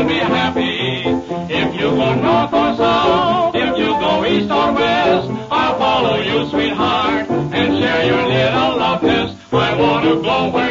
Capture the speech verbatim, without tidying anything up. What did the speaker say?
I'll be happy. If you go north or south, if you go east or west, I'll follow you, sweetheart, and share your little love nest. I want to go where